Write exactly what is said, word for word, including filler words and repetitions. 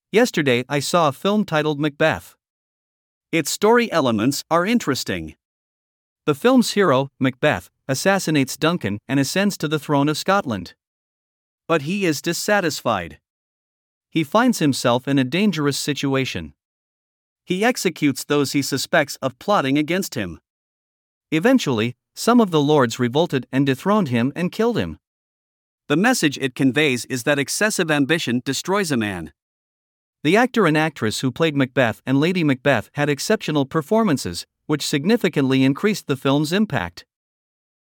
Yesterday I saw a film titled Macbeth. Its story elements are interesting. The film's hero, Macbeth, assassinates Duncan and ascends to the throne of Scotland. But he is dissatisfied. He finds himself in a dangerous situation. He executes those he suspects of plotting against him. Eventually, some of the lords revolted and dethroned him and killed him. The message it conveys is that excessive ambition destroys a man. The actor and actress who played Macbeth and Lady Macbeth had exceptional performances, which significantly increased the film's impact.